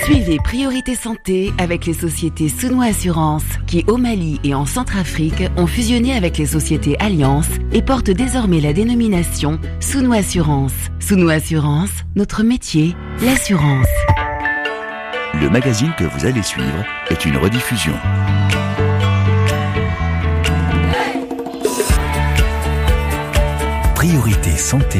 Suivez Priorité Santé avec les sociétés Souno Assurance qui, au Mali et en Centrafrique, ont fusionné avec les sociétés Alliance et portent désormais la dénomination Souno Assurance. Souno Assurance, notre métier, l'assurance. Le magazine que vous allez suivre est une rediffusion. Priorité Santé.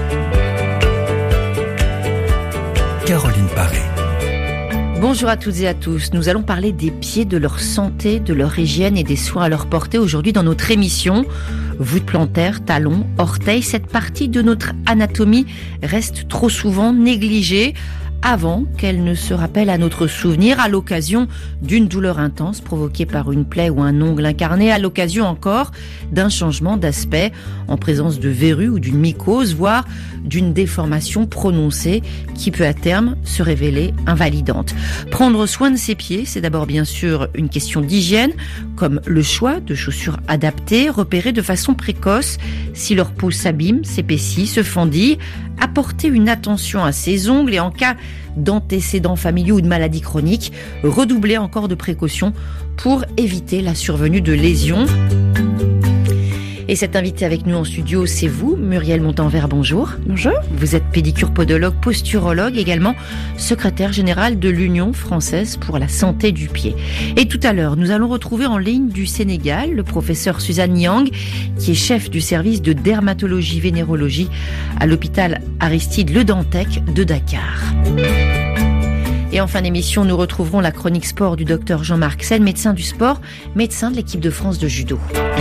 Caroline Paré. Bonjour à toutes et à tous. Nous allons parler des pieds, de leur santé, de leur hygiène et des soins à leur porter aujourd'hui dans notre émission. Voûte plantaire, talons, orteils, cette partie de notre anatomie reste trop souvent négligée avant qu'elle ne se rappelle à notre souvenir, à l'occasion d'une douleur intense provoquée par une plaie ou un ongle incarné, à l'occasion encore d'un changement d'aspect en présence de verrues ou d'une mycose, voire d'une déformation prononcée qui peut à terme se révéler invalidante. Prendre soin de ses pieds, c'est d'abord bien sûr une question d'hygiène, comme le choix de chaussures adaptées, repérer de façon précoce si leur peau s'abîme, s'épaissit, se fendille, apporter une attention à ses ongles et en cas d'antécédents familiaux ou de maladies chroniques, redoubler encore de précautions pour éviter la survenue de lésions. Et cette invitée avec nous en studio, c'est vous, Muriel Montanvert, bonjour. Bonjour. Vous êtes pédicure-podologue, posturologue, également secrétaire générale de l'Union française pour la santé du pied. Et tout à l'heure, nous allons retrouver en ligne du Sénégal le professeur Suzanne Niang, qui est chef du service de dermatologie-vénérologie à l'hôpital Aristide Le Dantec de Dakar. Et en fin d'émission, nous retrouverons la chronique sport du docteur Jean-Marc Sen, médecin du sport, médecin de l'équipe de France de judo.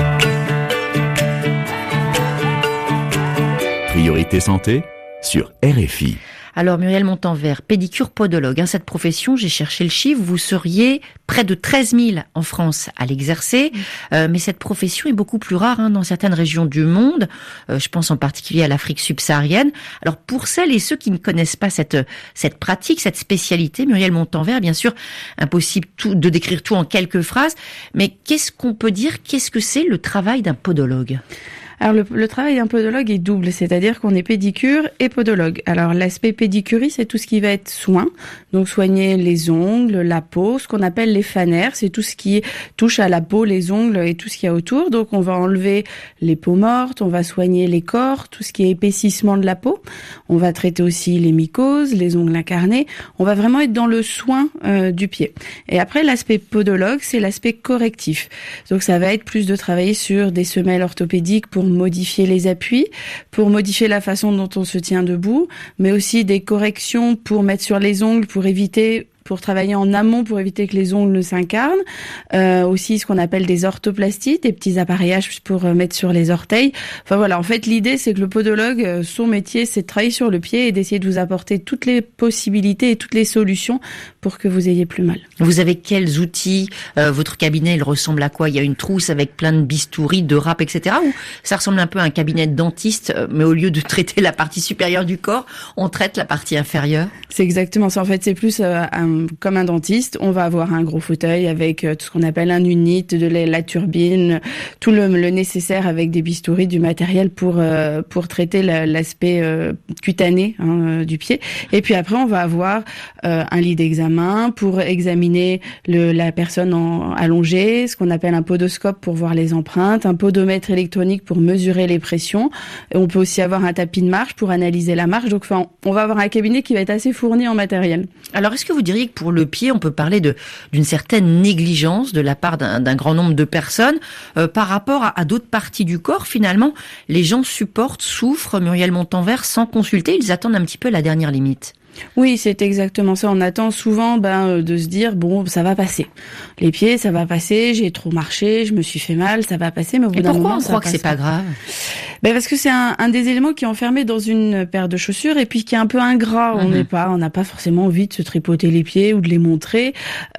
Priorité Santé sur RFI. Alors Muriel Montanvert, pédicure-podologue, cette profession, j'ai cherché le chiffre, vous seriez près de 13 000 en France à l'exercer, mais cette profession est beaucoup plus rare dans certaines régions du monde, je pense en particulier à l'Afrique subsaharienne. Alors pour celles et ceux qui ne connaissent pas cette pratique, cette spécialité, Muriel Montanvert, bien sûr, impossible de décrire tout en quelques phrases, mais qu'est-ce qu'on peut dire, qu'est-ce que c'est le travail d'un podologue ? Alors le travail d'un podologue est double, c'est-à-dire qu'on est pédicure et podologue. Alors l'aspect pédicurie, c'est tout ce qui va être soin, donc soigner les ongles, la peau, ce qu'on appelle les fanères, c'est tout ce qui touche à la peau, les ongles et tout ce qu'il y a autour. Donc on va enlever les peaux mortes, on va soigner les corps, tout ce qui est épaississement de la peau. On va traiter aussi les mycoses, les ongles incarnés. On va vraiment être dans le soin du pied. Et après l'aspect podologue, c'est l'aspect correctif. Donc ça va être plus de travailler sur des semelles orthopédiques pour modifier les appuis, pour modifier la façon dont on se tient debout, mais aussi des corrections pour mettre sur les ongles, pour travailler en amont pour éviter que les ongles ne s'incarnent, aussi ce qu'on appelle des orthoplasties, des petits appareillages pour mettre sur les orteils. Enfin voilà, en fait l'idée c'est que le podologue, son métier c'est de travailler sur le pied et d'essayer de vous apporter toutes les possibilités et toutes les solutions pour que vous ayez plus mal. Vous avez quels outils? Votre cabinet il ressemble à quoi? Il y a une trousse avec plein de bistouris, de râpes, etc. Ou ça ressemble un peu à un cabinet de dentiste, mais au lieu de traiter la partie supérieure du corps, on traite la partie inférieure? C'est exactement ça. En fait c'est plus comme un dentiste, on va avoir un gros fauteuil avec tout ce qu'on appelle un unit, de la turbine, tout le nécessaire avec des bistouris, du matériel pour traiter l'aspect cutané du pied. Et puis après, on va avoir un lit d'examen pour examiner la personne allongée, ce qu'on appelle un podoscope pour voir les empreintes, un podomètre électronique pour mesurer les pressions. Et on peut aussi avoir un tapis de marche pour analyser la marche. Donc, on va avoir un cabinet qui va être assez fourni en matériel. Alors, est-ce que vous diriez que pour le pied, on peut parler d'une certaine négligence de la part d'un grand nombre de personnes par rapport à d'autres parties du corps? Finalement, les gens souffrent, Muriel Montanvert, sans consulter, ils attendent un petit peu la dernière limite. Oui, c'est exactement ça. On attend souvent de se dire bon, ça va passer. Les pieds, ça va passer. J'ai trop marché, je me suis fait mal, ça va passer. Mais au bout d'un moment, pourquoi on croit que c'est pas grave? Parce que c'est un des éléments qui est enfermé dans une paire de chaussures et puis qui est un peu ingrat. On n'a pas forcément envie de se tripoter les pieds ou de les montrer.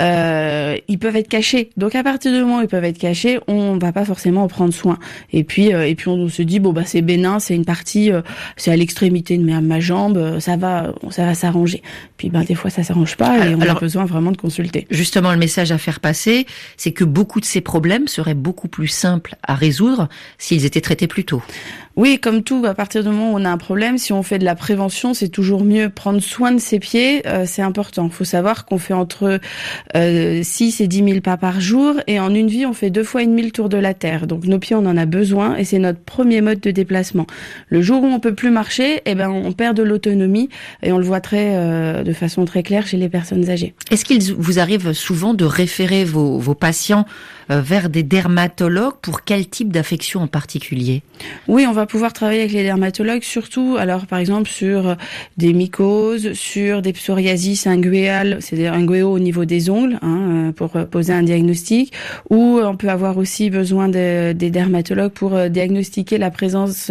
Ils peuvent être cachés. Donc à partir du moment où ils peuvent être cachés, on va pas forcément en prendre soin. Et puis on se dit bon c'est bénin, c'est une partie, c'est à l'extrémité de ma jambe, ça va s'arranger. Puis des fois ça s'arrange pas et on a besoin vraiment de consulter. Justement, le message à faire passer, c'est que beaucoup de ces problèmes seraient beaucoup plus simples à résoudre s'ils étaient traités plus tôt. Oui, comme tout, à partir du moment où on a un problème, si on fait de la prévention, c'est toujours mieux. Prendre soin de ses pieds, c'est important. Il faut savoir qu'on fait entre 6 et 10 000 pas par jour, et en une vie, on fait 2 fois et demi le tour de la Terre. Donc nos pieds, on en a besoin, et c'est notre premier mode de déplacement. Le jour où on peut plus marcher, on perd de l'autonomie, et on le voit de façon très claire chez les personnes âgées. Est-ce qu'il vous arrive souvent de référer vos patients vers des dermatologues pour quel type d'affection en particulier ? Oui, on va pouvoir travailler avec les dermatologues, surtout, alors par exemple sur des mycoses, sur des psoriasis inguéales, c'est-à-dire inguéo au niveau des ongles, pour poser un diagnostic, ou on peut avoir aussi besoin des dermatologues pour diagnostiquer la présence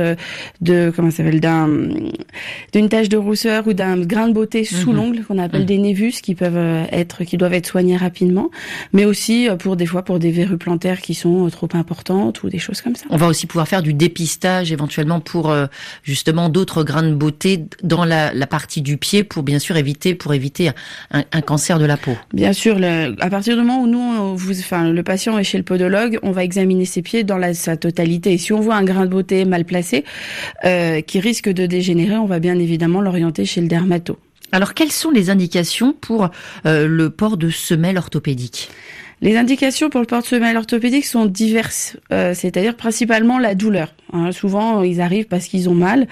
d'une tache de rousseur ou d'un grain de beauté sous l'ongle qu'on appelle des névus, qui doivent être soignés rapidement, mais aussi pour des verrues plantaires qui sont trop importantes ou des choses comme ça. On va aussi pouvoir faire du dépistage éventuellement pour justement d'autres grains de beauté dans la partie du pied pour bien sûr éviter un cancer de la peau. Bien sûr, à partir du moment où le patient est chez le podologue, on va examiner ses pieds dans sa totalité. Et si on voit un grain de beauté mal placé qui risque de dégénérer, on va bien évidemment l'orienter chez le dermato. Alors, quelles sont les indications pour le port de semelles orthopédiques ? Les indications pour le port de semelles orthopédiques sont diverses, c'est-à-dire principalement la douleur. Souvent, ils arrivent parce qu'ils ont mal,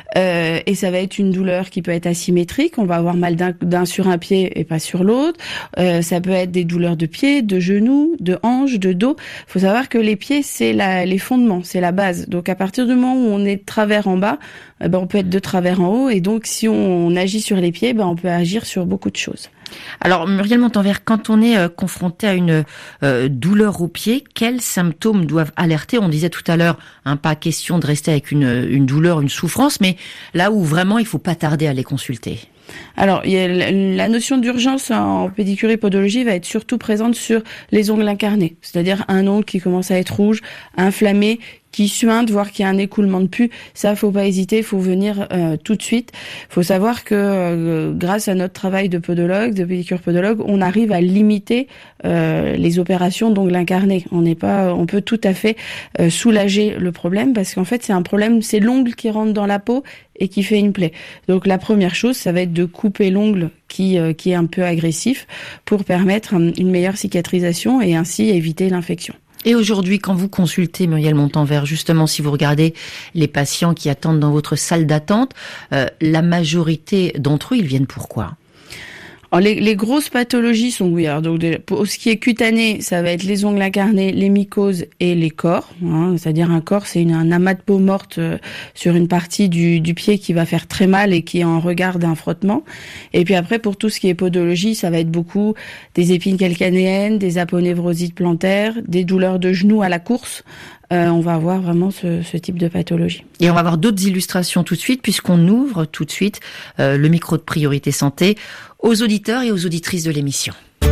et ça va être une douleur qui peut être asymétrique. On va avoir mal d'un sur un pied et pas sur l'autre. Ça peut être des douleurs de pied, de genoux, de hanches, de dos. Il faut savoir que les pieds, c'est les fondements, c'est la base. Donc, à partir du moment où on est de travers en bas, on peut être de travers en haut. Et donc, si on agit sur les pieds, on peut agir sur beaucoup de choses. Alors, Muriel Montanvert, quand on est confronté à une douleur au pied, quels symptômes doivent alerter ? On disait tout à l'heure, pas question de rester avec une douleur, une souffrance, mais là où vraiment il faut pas tarder à les consulter. Alors, la notion d'urgence en pédicurie podologie va être surtout présente sur les ongles incarnés, c'est-à-dire un ongle qui commence à être rouge, inflammé, qui suinte, voire qu'il y a un écoulement de pus. Ça, faut pas hésiter, faut venir tout de suite. Faut savoir que grâce à notre travail de podologue, de pédicure podologue, on arrive à limiter les opérations d'ongles incarnés. On peut tout à fait soulager le problème, parce qu'en fait, c'est un problème, c'est l'ongle qui rentre dans la peau et qui fait une plaie. Donc la première chose, ça va être de couper l'ongle qui est un peu agressif pour permettre une meilleure cicatrisation et ainsi éviter l'infection. Et aujourd'hui, quand vous consultez, Muriel Montanvert, justement, si vous regardez les patients qui attendent dans votre salle d'attente, la majorité d'entre eux, ils viennent pourquoi ? Alors, les grosses pathologies sont, oui, alors donc pour ce qui est cutané, ça va être les ongles incarnés, les mycoses et les cors. C'est-à-dire un corps, c'est un amas de peau morte sur une partie du pied qui va faire très mal et qui est en regard d'un frottement. Et puis après, pour tout ce qui est podologie, ça va être beaucoup des épines calcanéennes, des aponevrosites plantaires, des douleurs de genoux à la course. On va avoir vraiment ce type de pathologie. Et on va avoir d'autres illustrations tout de suite, puisqu'on ouvre tout de suite le micro de Priorité Santé aux auditeurs et aux auditrices de l'émission.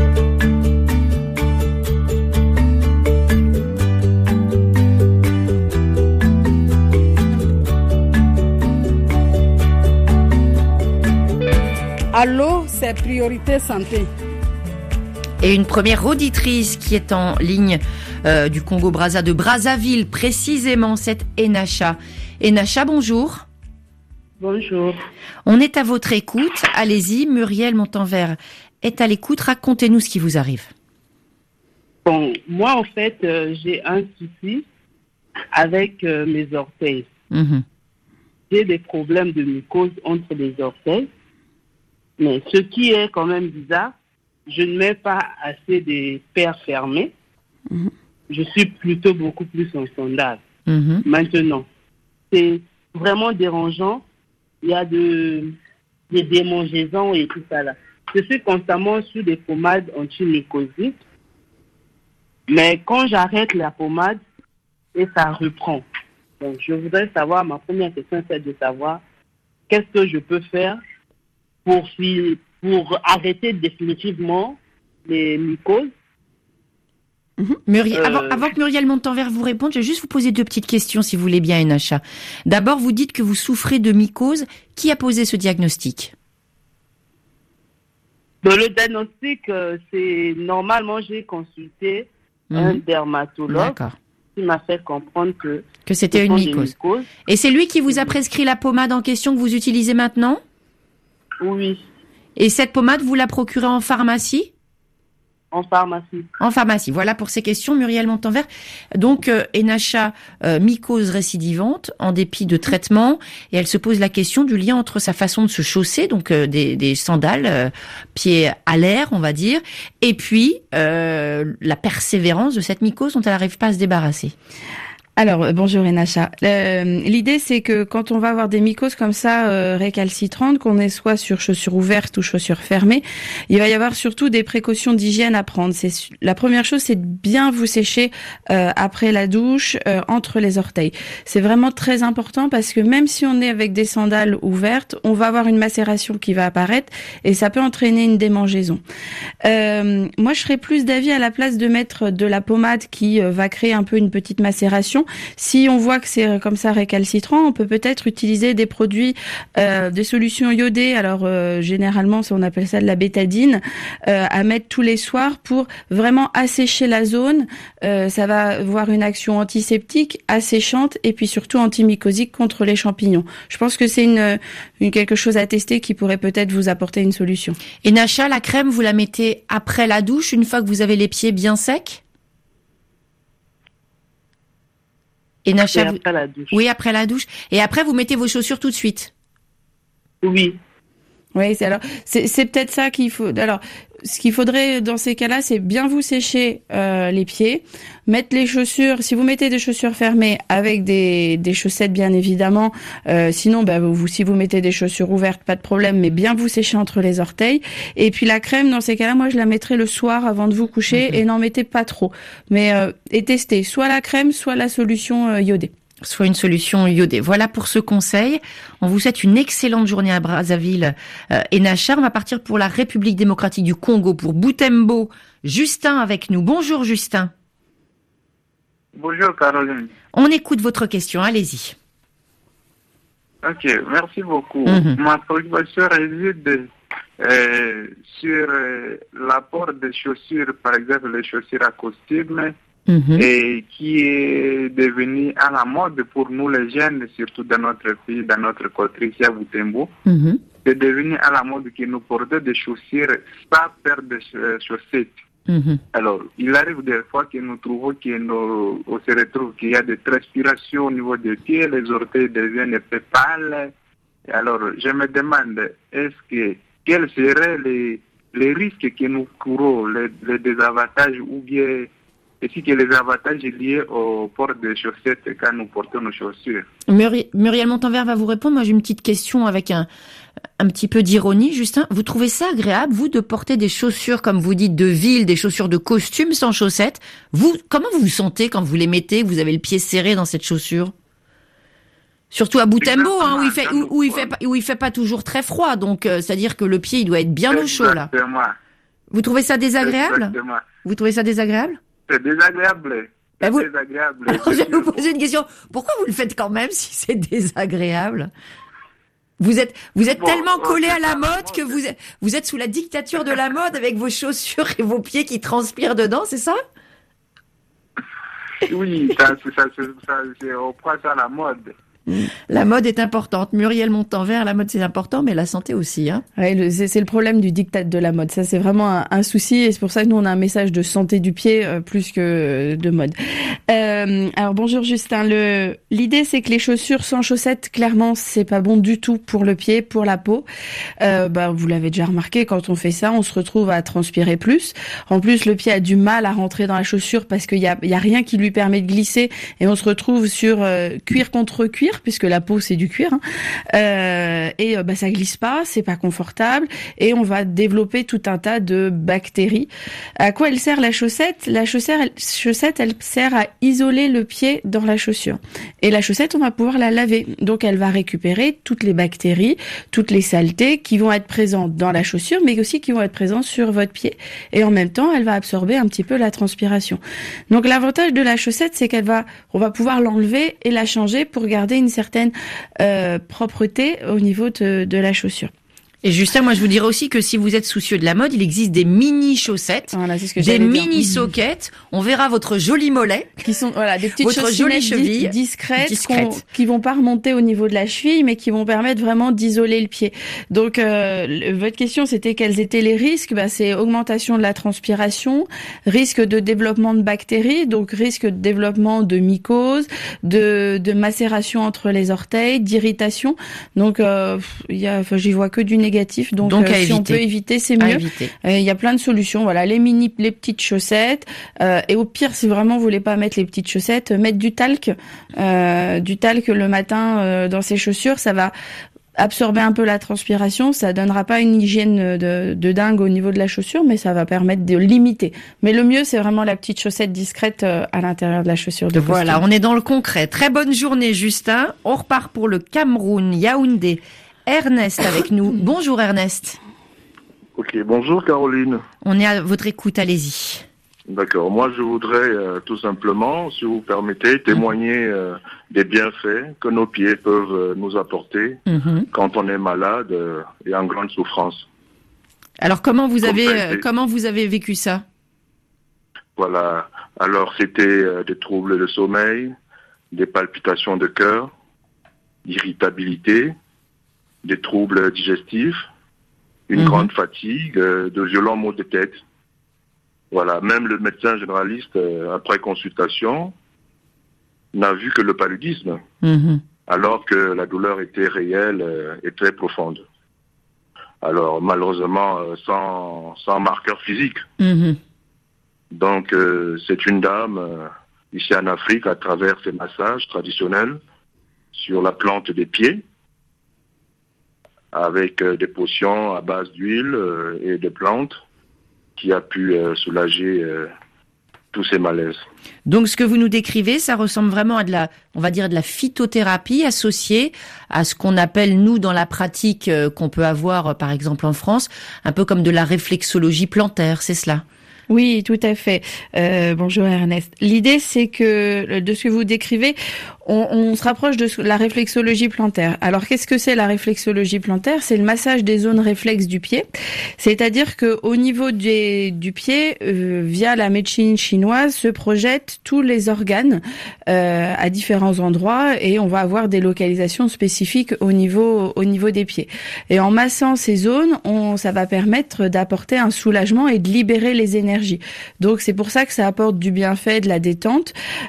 Allô, c'est Priorité Santé. Et une première auditrice qui est en ligne du Congo-Brazza, de Brazzaville, précisément, c'est Enacha. Enacha, bonjour. Bonjour. On est à votre écoute. Allez-y, Muriel Montanvert est à l'écoute. Racontez-nous ce qui vous arrive. Bon, moi, en fait, j'ai un souci avec mes orteils. J'ai des problèmes de mycose entre les orteils. Mais ce qui est quand même bizarre, je ne mets pas assez de paires fermées. Je suis plutôt beaucoup plus en sondage. Maintenant, c'est vraiment dérangeant. Il y a des démangeaisons et tout ça là. Je suis constamment sous des pommades antimycosiques. Mais quand j'arrête la pommade, et ça reprend. Donc, je voudrais savoir, ma première question, c'est de savoir qu'est-ce que je peux faire pour arrêter définitivement les mycoses. Avant que Muriel Montanvert vous réponde, je vais juste vous poser 2 petites questions, si vous voulez bien, Enacha. D'abord, vous dites que vous souffrez de mycose. Qui a posé ce diagnostic ? Le diagnostic, c'est normalement, j'ai consulté un dermatologue. D'accord. qui m'a fait comprendre que c'était une mycose. Et c'est lui qui vous a prescrit la pommade en question que vous utilisez maintenant? Oui. Et cette pommade, vous la procurez en pharmacie? En pharmacie. En pharmacie. Voilà pour ces questions, Muriel Montanvert. Donc, Enacha, mycose récidivante, en dépit de traitement, et elle se pose la question du lien entre sa façon de se chausser, donc des sandales, pieds à l'air, on va dire, et puis la persévérance de cette mycose dont elle n'arrive pas à se débarrasser. Alors, bonjour Enacha. L'idée, c'est que quand on va avoir des mycoses comme ça, récalcitrantes, qu'on est soit sur chaussures ouvertes ou chaussures fermées, il va y avoir surtout des précautions d'hygiène à prendre. La première chose, c'est de bien vous sécher après la douche, entre les orteils. C'est vraiment très important parce que même si on est avec des sandales ouvertes, on va avoir une macération qui va apparaître et ça peut entraîner une démangeaison. Moi, je serais plus d'avis à la place de mettre de la pommade qui va créer un peu une petite macération. Si on voit que c'est comme ça récalcitrant, on peut peut-être utiliser des produits, des solutions iodées. Alors généralement, on appelle ça de la bétadine, à mettre tous les soirs pour vraiment assécher la zone. Ça va avoir une action antiseptique, asséchante et puis surtout antimycosique contre les champignons. Je pense que c'est une quelque chose à tester qui pourrait peut-être vous apporter une solution. Et Nacha, la crème, vous la mettez après la douche, une fois que vous avez les pieds bien secs? Et Nacha, après la douche. Oui, après la douche. Et après, vous mettez vos chaussures tout de suite? Oui. Oui, c'est peut-être ça qu'il faut. Alors, ce qu'il faudrait dans ces cas-là, c'est bien vous sécher les pieds, mettre les chaussures. Si vous mettez des chaussures fermées avec des chaussettes, bien évidemment. Sinon, si vous mettez des chaussures ouvertes, pas de problème, mais bien vous sécher entre les orteils. Et puis la crème, dans ces cas-là, moi, je la mettrai le soir avant de vous coucher et n'en mettez pas trop. Mais et testez soit la crème, soit la solution iodée. Soit une solution iodée. Voilà pour ce conseil. On vous souhaite une excellente journée à Brazzaville et Nacha. On va partir pour la République démocratique du Congo, pour Butembo. Justin avec nous. Bonjour Justin. Bonjour Caroline. On écoute votre question, allez-y. Ok, merci beaucoup. Ma préoccupation réside sur l'apport des chaussures, par exemple les chaussures à costume, et qui est devenu à la mode pour nous les jeunes, surtout dans notre pays, dans notre contrée ici à Butembo. C'est devenu à la mode que nous portons des chaussures sans paire de chaussettes. Alors, il arrive des fois que nous trouvons on se retrouve qu'il y a des transpirations au niveau des pieds, les orteils deviennent un peu pâles. Alors, je me demande, quels seraient les risques que nous courons, les désavantages ou bien est-ce que les avantages liés au port des chaussettes quand nous portons nos chaussures? Muriel Montanvert va vous répondre. Moi, j'ai une petite question avec un petit peu d'ironie. Justin, vous trouvez ça agréable, vous, de porter des chaussures, comme vous dites, de ville, des chaussures de costume sans chaussettes? Comment vous vous sentez quand vous les mettez, que vous avez le pied serré dans cette chaussure? Surtout à Butembo, où il fait pas toujours très froid. Donc, c'est-à-dire que le pied, il doit être bien au chaud, là. Vous trouvez ça désagréable? Exactement. Vous trouvez ça désagréable? C'est désagréable. Désagréable. Alors, je vais vous poser une question. Pourquoi vous le faites quand même si c'est désagréable? Vous êtes tellement collé à la mode que vous êtes sous la dictature de la mode avec vos chaussures et vos pieds qui transpirent dedans, c'est ça? Oui, on prend ça à la mode. La mode est importante. Muriel Montanvert, la mode c'est important, mais la santé aussi. Hein. Ouais, c'est le problème du diktat de la mode. Ça, c'est vraiment un souci et c'est pour ça que nous, on a un message de santé du pied plus que de mode. Alors, bonjour Justin. L'idée, c'est que les chaussures sans chaussettes, clairement, c'est pas bon du tout pour le pied, pour la peau. Vous l'avez déjà remarqué, quand on fait ça, on se retrouve à transpirer plus. En plus, le pied a du mal à rentrer dans la chaussure parce qu'il y a rien qui lui permet de glisser et on se retrouve sur cuir contre cuir, puisque la peau c'est du cuir, ça glisse pas, c'est pas confortable et on va développer tout un tas de bactéries. À quoi elle sert la chaussette? La chaussette, elle sert à isoler le pied dans la chaussure. Et la chaussette, on va pouvoir la laver. Donc elle va récupérer toutes les bactéries, toutes les saletés qui vont être présentes dans la chaussure, mais aussi qui vont être présentes sur votre pied. Et en même temps, elle va absorber un petit peu la transpiration. Donc l'avantage de la chaussette, c'est on va pouvoir l'enlever et la changer pour garder une certaine propreté au niveau de la chaussure. Et Justin, moi je vous dirais aussi que si vous êtes soucieux de la mode, il existe des mini chaussettes, des mini soquettes. On verra votre joli mollet, qui sont des petites chaussettes discrètes. Qui vont pas remonter au niveau de la cheville, mais qui vont permettre vraiment d'isoler le pied. Donc votre question c'était quels étaient les risques. C'est augmentation de la transpiration, risque de développement de bactéries, donc risque de développement de mycoses, de macération entre les orteils, d'irritation. Donc j'y vois que du négatif. Donc si on peut éviter, c'est mieux. Il y a plein de solutions. Voilà, les petites chaussettes. Et au pire, si vraiment vous voulez pas mettre les petites chaussettes, mettre du talc le matin dans ses chaussures, ça va absorber un peu la transpiration. Ça donnera pas une hygiène de dingue au niveau de la chaussure, mais ça va permettre de limiter. Mais le mieux, c'est vraiment la petite chaussette discrète à l'intérieur de la chaussure de costume. Voilà, on est dans le concret. Très bonne journée, Justin. On repart pour le Cameroun, Yaoundé. Ernest avec nous. Bonjour Ernest. Ok, bonjour Caroline. On est à votre écoute, allez-y. D'accord, moi je voudrais tout simplement, si vous permettez, témoigner des bienfaits que nos pieds peuvent nous apporter quand on est malade et en grande souffrance. Alors comment vous avez vécu ça? Voilà, alors c'était des troubles de sommeil, des palpitations de cœur, irritabilité, des troubles digestifs, une grande fatigue, de violents maux de tête. Voilà, même le médecin généraliste, après consultation, n'a vu que le paludisme, alors que la douleur était réelle et très profonde. Alors, malheureusement, sans marqueur physique. Donc, c'est une dame, ici en Afrique, à travers ses massages traditionnels, sur la plante des pieds, avec des potions à base d'huile et de plantes, qui a pu soulager tous ces malaises. Donc ce que vous nous décrivez, ça ressemble vraiment à de la phytothérapie associée à ce qu'on appelle, nous, dans la pratique qu'on peut avoir, par exemple en France, un peu comme de la réflexologie plantaire, c'est cela ? Oui, tout à fait. Bonjour Ernest. L'idée, c'est que de ce que vous décrivez, on se rapproche de la réflexologie plantaire. Alors, qu'est-ce que c'est la réflexologie plantaire? C'est le massage des zones réflexes du pied. C'est-à-dire que au niveau du pied, via la médecine chinoise, se projettent tous les organes à différents endroits et on va avoir des localisations spécifiques au niveau des pieds. Et en massant ces zones, ça va permettre d'apporter un soulagement et de libérer les énergies. Donc c'est pour ça que ça apporte du bienfait, de la détente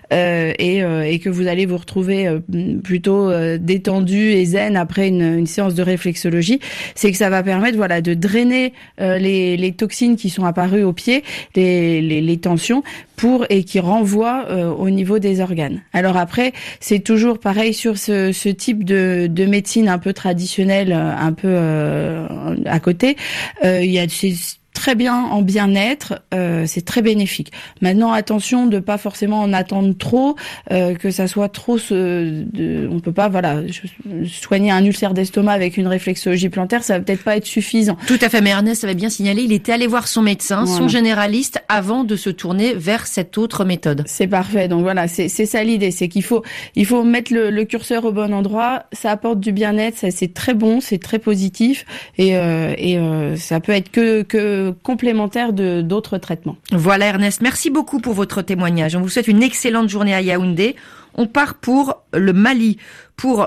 et que vous allez vous retrouver plutôt détendu et zen après une séance de réflexologie. C'est que ça va permettre de drainer les toxines qui sont apparues au pied, les tensions et qui renvoient au niveau des organes. Alors après, c'est toujours pareil sur ce type de médecine un peu traditionnelle, un peu à côté. Il y a très bien en bien-être, c'est très bénéfique. Maintenant, attention de pas forcément en attendre trop, que ça soit trop. On peut pas, soigner un ulcère d'estomac avec une réflexologie plantaire, ça va peut-être pas être suffisant. Tout à fait, mais Ernest avait bien signalé, il était allé voir son médecin, son généraliste, avant de se tourner vers cette autre méthode. C'est parfait. Donc voilà, c'est ça l'idée, c'est qu'il faut mettre le curseur au bon endroit. Ça apporte du bien-être, ça c'est très bon, c'est très positif et ça peut être que complémentaire d'autres traitements. Voilà Ernest, merci beaucoup pour votre témoignage. On vous souhaite une excellente journée à Yaoundé. On part pour le Mali, pour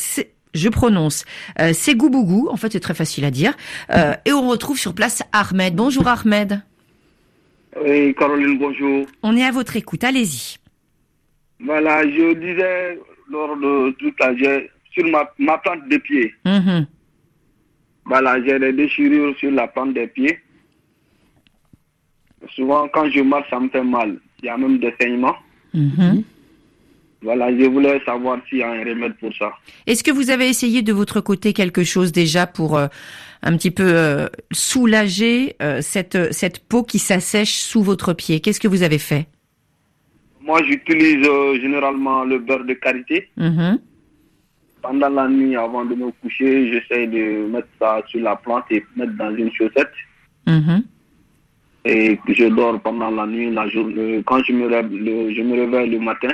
Ségoubougou, en fait c'est très facile à dire, et on retrouve sur place Ahmed. Bonjour Ahmed. Oui, Caroline, bonjour. On est à votre écoute, allez-y. Voilà, je disais lors de tout à l'heure, sur ma plante des pieds. Voilà, j'ai des déchirures sur la plante des pieds. Souvent, quand je marche, ça me fait mal. Il y a même des saignements. Voilà, je voulais savoir s'il y a un remède pour ça. Est-ce que vous avez essayé de votre côté quelque chose déjà pour un petit peu soulager cette peau qui s'assèche sous votre pied? Qu'est-ce que vous avez fait? Moi, j'utilise généralement le beurre de karité. Pendant la nuit, avant de me coucher, j'essaie de mettre ça sur la plante et mettre dans une chaussette. Et je dors pendant la nuit, la journée. Quand je me réveille le matin,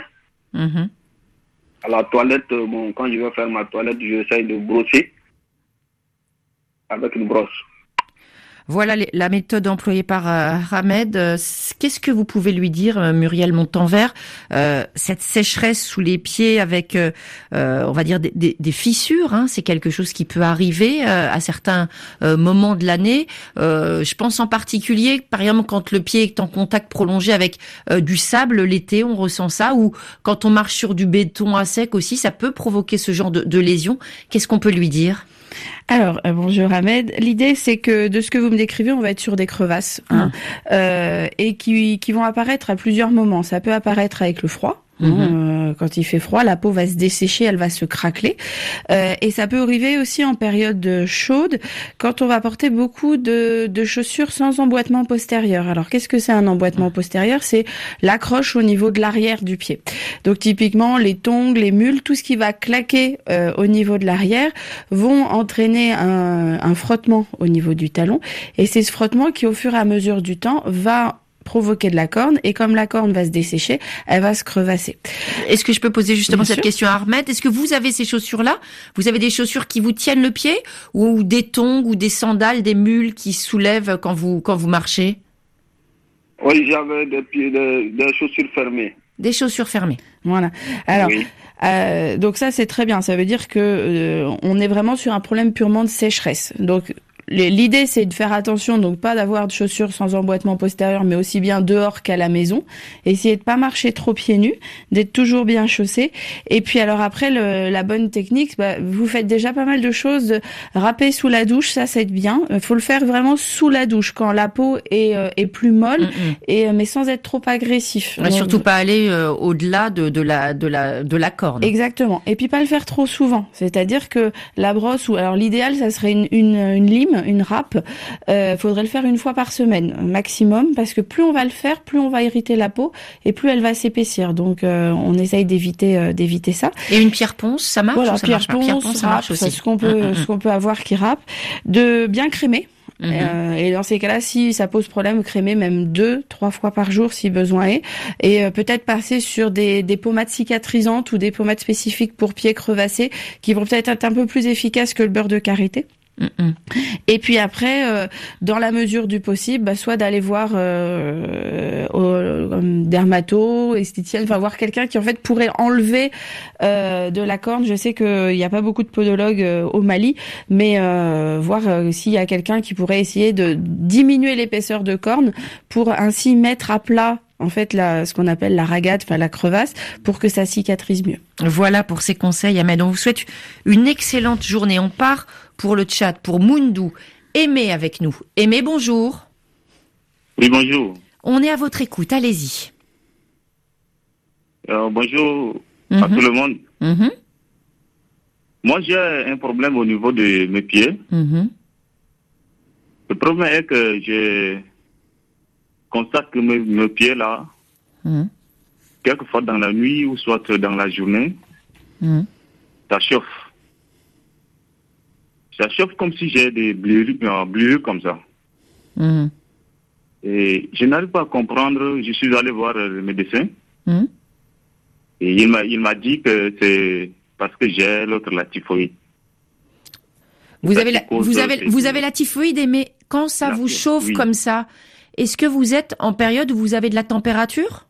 à la toilette, quand je vais faire ma toilette, j'essaie de brosser. avec une brosse. Voilà la méthode employée par Ahmed. Qu'est-ce que vous pouvez lui dire, Muriel Montanvert, cette sécheresse sous les pieds avec, on va dire, des fissures, hein, c'est quelque chose qui peut arriver à certains moments de l'année. Je pense en particulier, par exemple, quand le pied est en contact prolongé avec du sable l'été, on ressent ça, ou quand on marche sur du béton à sec aussi, ça peut provoquer ce genre de lésions. Qu'est-ce qu'on peut lui dire ? Alors, bonjour Ahmed. L'idée, c'est que de ce que vous me décrivez, on va être sur des crevasses et qui vont apparaître à plusieurs moments. Ça peut apparaître avec le froid. Quand il fait froid, la peau va se dessécher, elle va se craqueler. Et ça peut arriver aussi en période chaude, quand on va porter beaucoup de chaussures sans emboîtement postérieur. Alors, qu'est-ce que c'est un emboîtement postérieur ? C'est l'accroche au niveau de l'arrière du pied. Donc, typiquement, les tongs, les mules, tout ce qui va claquer au niveau de l'arrière vont entraîner un frottement au niveau du talon. Et c'est ce frottement qui, au fur et à mesure du temps, va provoquer de la corne, et comme la corne va se dessécher, elle va se crevasser. Est-ce que je peux poser justement cette question à Ahmed ? Est-ce que vous avez ces chaussures-là ? Vous avez des chaussures qui vous tiennent le pied, ou des tongs, ou des sandales, des mules qui soulèvent quand vous marchez ? Oui, j'avais des chaussures fermées. Des chaussures fermées. Voilà. Alors, donc ça c'est très bien. Ça veut dire que on est vraiment sur un problème purement de sécheresse. Donc l'idée, c'est de faire attention, donc pas d'avoir de chaussures sans emboîtement postérieur, mais aussi bien dehors qu'à la maison. Essayez de pas marcher trop pieds nus, d'être toujours bien chaussé. Et puis alors après, la bonne technique, vous faites déjà pas mal de choses. Râper sous la douche, ça c'est bien. Faut le faire vraiment sous la douche, quand la peau est plus molle, mais sans être trop agressif. Donc, surtout pas aller au-delà de la corne. Exactement. Et puis pas le faire trop souvent. C'est-à-dire que la brosse, alors l'idéal, ça serait une lime, une râpe, faudrait le faire une fois par semaine maximum, parce que plus on va le faire, plus on va irriter la peau et plus elle va s'épaissir. Donc on essaye d'éviter ça. Et une pierre ponce, ça marche? Voilà, ou ça pierre marche pas? Pierre ponce, ça marche aussi. Ce qu'on peut avoir qui râpe, de bien crémer. Et dans ces cas-là, si ça pose problème, crémer même 2-3 fois par jour si besoin est, et peut-être passer sur des pommades cicatrisantes ou des pommades spécifiques pour pieds crevassés qui vont peut-être être un peu plus efficaces que le beurre de karité. Et puis après, dans la mesure du possible, soit d'aller voir dermato, esthéticienne, enfin voir quelqu'un qui en fait pourrait enlever de la corne. Je sais qu'il n'y a pas beaucoup de podologues au Mali, mais voir s'il y a quelqu'un qui pourrait essayer de diminuer l'épaisseur de corne pour ainsi mettre à plat en fait ce qu'on appelle la ragate, enfin la crevasse, pour que ça cicatrise mieux. Voilà pour ces conseils, Ahmed. On vous souhaite une excellente journée. On part pour le chat, pour Moundou. Aimé avec nous. Aimé, bonjour. Oui, bonjour. On est à votre écoute, allez-y. Bonjour à tout le monde. Moi, j'ai un problème au niveau de mes pieds. Le problème est que je constate que mes pieds là, quelquefois dans la nuit ou soit dans la journée, ça chauffe. Ça chauffe comme si j'ai des brûlures comme ça. Et je n'arrive pas à comprendre. Je suis allé voir le médecin. Et il m'a dit que c'est parce que j'ai la typhoïde. Vous avez la typhoïde, mais quand ça vous chauffe comme ça, est-ce que vous êtes en période où vous avez de la température?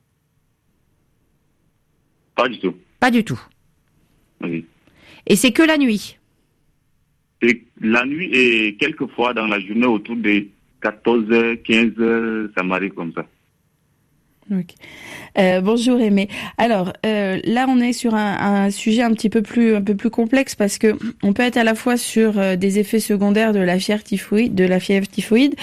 Pas du tout. Pas du tout. Oui. Et c'est que la nuit? C'est la nuit et quelquefois dans la journée autour de 14h, 15h, ça m'arrive comme ça. Okay. Bonjour Aimé. Alors là on est sur un sujet un peu plus complexe, parce que on peut être à la fois sur des effets secondaires de la fièvre typhoïde,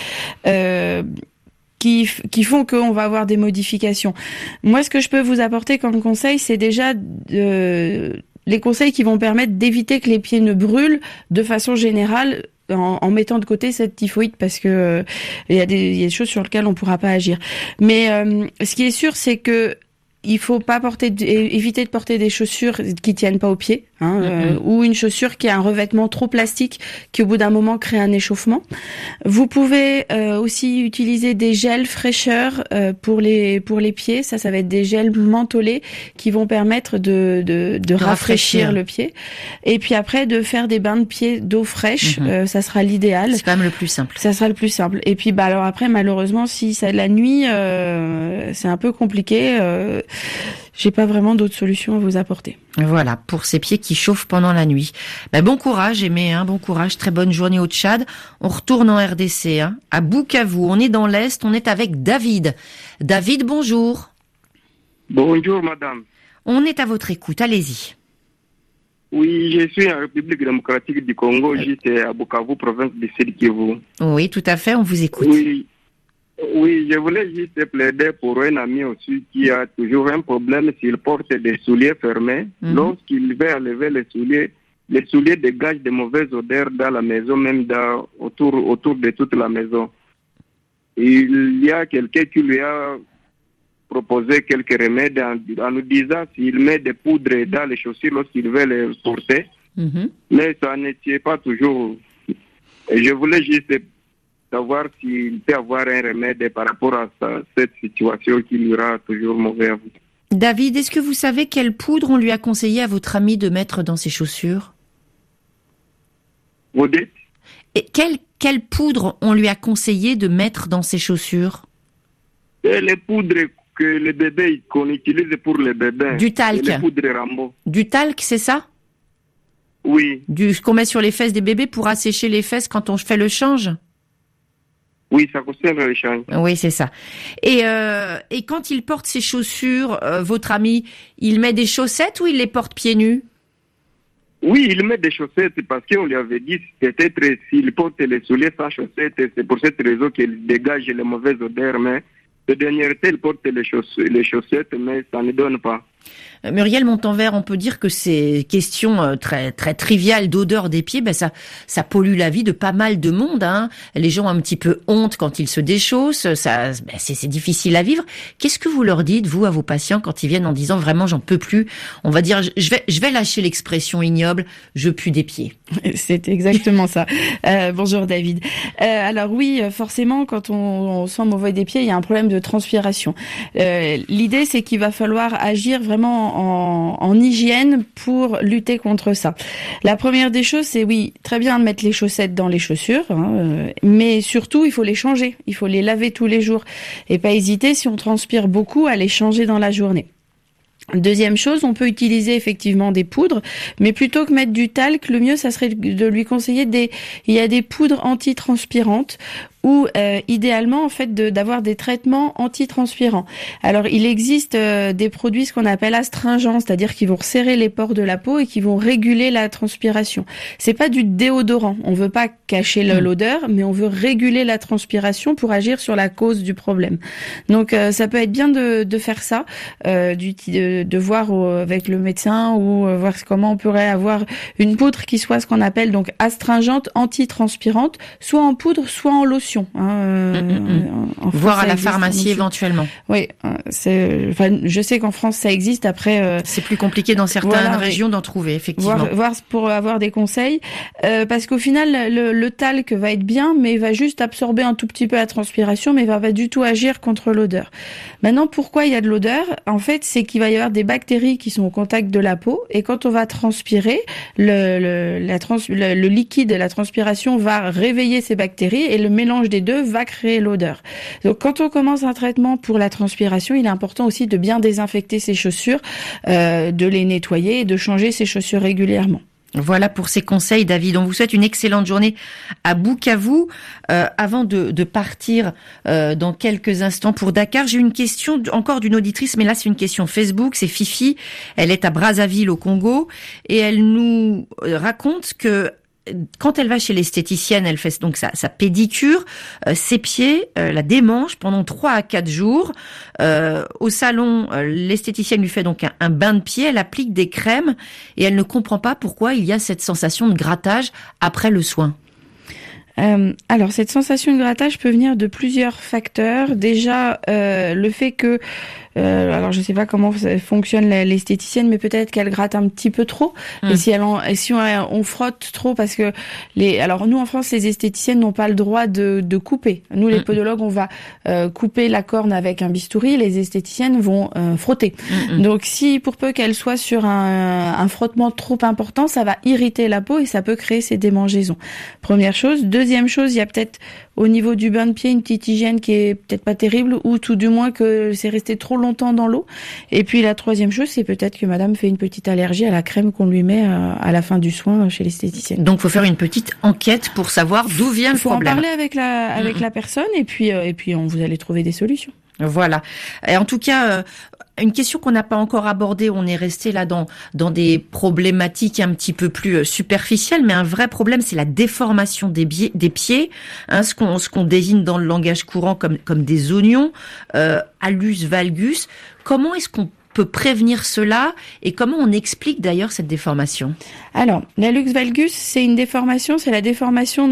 qui font qu'on va avoir des modifications. Moi, ce que je peux vous apporter comme conseil, c'est déjà les conseils qui vont permettre d'éviter que les pieds ne brûlent de façon générale, en mettant de côté cette typhoïde, parce que il y a des choses sur lesquelles on pourra pas agir. Mais ce qui est sûr, c'est que il faut pas éviter de porter des chaussures qui tiennent pas aux pieds, ou une chaussure qui a un revêtement trop plastique qui au bout d'un moment crée un échauffement. Vous pouvez aussi utiliser des gels fraîcheurs pour les pieds. Ça va être des gels mentholés qui vont permettre de rafraîchir le pied. Et puis après de faire des bains de pied d'eau fraîche, ça sera l'idéal. C'est quand même le plus simple. Ça sera le plus simple. Et puis alors après malheureusement si c'est la nuit, c'est un peu compliqué. J'ai pas vraiment d'autres solutions à vous apporter. Voilà, pour ces pieds qui chauffent pendant la nuit. Bon courage, Aimé, bon courage, très bonne journée au Tchad. On retourne en RDC, à Bukavu. On est dans l'Est, on est avec David. David, bonjour. Bonjour, madame. On est à votre écoute, allez-y. Oui, je suis en République démocratique du Congo, j'étais à Bukavu, province du Sud Kivu. Oui, tout à fait, on vous écoute. Oui, je voulais juste plaider pour un ami aussi qui a toujours un problème s'il porte des souliers fermés. Lorsqu'il va enlever les souliers dégagent de mauvaises odeurs dans la maison, même autour de toute la maison. Il y a quelqu'un qui lui a proposé quelques remèdes en nous disant s'il met des poudres dans les chaussures lorsqu'il veut les porter. Mais ça ne tient pas toujours. Et je voulais juste savoir s'il peut avoir un remède par rapport à cette situation qui lui rend toujours mauvais à vous. David, est-ce que vous savez quelle poudre on lui a conseillé à votre ami de mettre dans ses chaussures? Vous dites? Et quelle poudre on lui a conseillé de mettre dans ses chaussures? Les poudres que les bébés qu'on utilise pour les bébés. Du talc. Les poudres Rambo. Du talc, c'est ça? Oui. Ce qu'on met sur les fesses des bébés pour assécher les fesses quand on fait le change? Oui, ça concerne le change. Oui, c'est ça. Et quand il porte ses chaussures, votre ami, il met des chaussettes ou il les porte pieds nus? Oui, il met des chaussettes parce qu'on lui avait dit peut-être s'il porte les souliers sans chaussettes, c'est pour cette raison qu'il dégage les mauvaises odeurs. Mais de dernière temps, il porte les chaussettes, mais ça ne donne pas. Muriel Montanvert, on peut dire que ces questions très très triviales d'odeur des pieds, ça pollue la vie de pas mal de monde. Les gens ont un petit peu honte quand ils se déchaussent, c'est difficile à vivre. Qu'est-ce que vous leur dites, vous, à vos patients, quand ils viennent en disant vraiment j'en peux plus? On va dire, je vais lâcher l'expression ignoble, je pue des pieds. C'est exactement ça. Bonjour David. Alors oui, forcément, quand on sent mauvais des pieds, il y a un problème de transpiration. L'idée, c'est qu'il va falloir agir vraiment en hygiène pour lutter contre ça. La première des choses, c'est oui, très bien de mettre les chaussettes dans les chaussures, mais surtout, il faut les changer. Il faut les laver tous les jours et pas hésiter, si on transpire beaucoup, à les changer dans la journée. Deuxième chose, on peut utiliser effectivement des poudres, mais plutôt que mettre du talc, le mieux, ça serait de lui conseiller il y a des poudres antitranspirantes ou idéalement en fait d'avoir des traitements antitranspirants. Alors il existe des produits ce qu'on appelle astringents, c'est-à-dire qui vont resserrer les pores de la peau et qui vont réguler la transpiration. C'est pas du déodorant, on veut pas cacher l'odeur, mais on veut réguler la transpiration pour agir sur la cause du problème. Donc ça peut être bien de faire ça, de voir avec le médecin ou voir comment on pourrait avoir une poudre qui soit ce qu'on appelle donc astringente, antitranspirante, soit en poudre, soit en lotion. Voir à la pharmacie éventuellement. Oui, je sais qu'en France ça existe. Après, c'est plus compliqué dans certaines régions d'en trouver effectivement. Voir pour avoir des conseils, parce qu'au final le talc va être bien, mais il va juste absorber un tout petit peu la transpiration, mais il va pas du tout agir contre l'odeur. Maintenant, pourquoi il y a de l'odeur? En fait, c'est qu'il va y avoir des bactéries qui sont au contact de la peau, et quand on va transpirer, le liquide, la transpiration va réveiller ces bactéries, et le mélange des deux va créer l'odeur. Donc quand on commence un traitement pour la transpiration, il est important aussi de bien désinfecter ses chaussures, de les nettoyer et de changer ses chaussures régulièrement. Voilà pour ces conseils, David. On vous souhaite une excellente journée à Bukavu. Avant de partir dans quelques instants pour Dakar, j'ai une question encore d'une auditrice, mais là c'est une question Facebook. C'est Fifi. Elle est à Brazzaville au Congo et elle nous raconte que quand elle va chez l'esthéticienne, elle fait donc sa pédicure, ses pieds la démange pendant 3 à 4 jours. Au salon, l'esthéticienne lui fait donc un bain de pied, elle applique des crèmes et elle ne comprend pas pourquoi il y a cette sensation de grattage après le soin. Alors cette sensation de grattage peut venir de plusieurs facteurs. Déjà le fait que alors je sais pas comment fonctionne l'esthéticienne, mais peut-être qu'elle gratte un petit peu trop. Et si on frotte trop, parce que alors nous en France, les esthéticiennes n'ont pas le droit de couper. Nous les podologues, on va couper la corne avec un bistouri, les esthéticiennes vont frotter. Donc si pour peu qu'elle soit sur un frottement trop important, ça va irriter la peau et ça peut créer ces démangeaisons. Première chose. Deuxième chose, il y a peut-être au niveau du bain de pied une petite hygiène qui est peut-être pas terrible, ou tout du moins que c'est resté trop longtemps dans l'eau. Et puis la troisième chose, c'est peut-être que madame fait une petite allergie à la crème qu'on lui met à la fin du soin chez l'esthéticienne. Donc faut faire une petite enquête pour savoir d'où vient le problème. Faut en parler avec la personne et puis vous allez trouver des solutions. Voilà. Et en tout cas, une question qu'on n'a pas encore abordée, on est resté là dans des problématiques un petit peu plus superficielles, mais un vrai problème, c'est la déformation des pieds, ce qu'on désigne dans le langage courant comme des oignons, hallus valgus. Comment est-ce qu'on peut prévenir cela et comment on explique d'ailleurs cette déformation? Alors, l'hallux valgus, c'est une déformation, c'est la déformation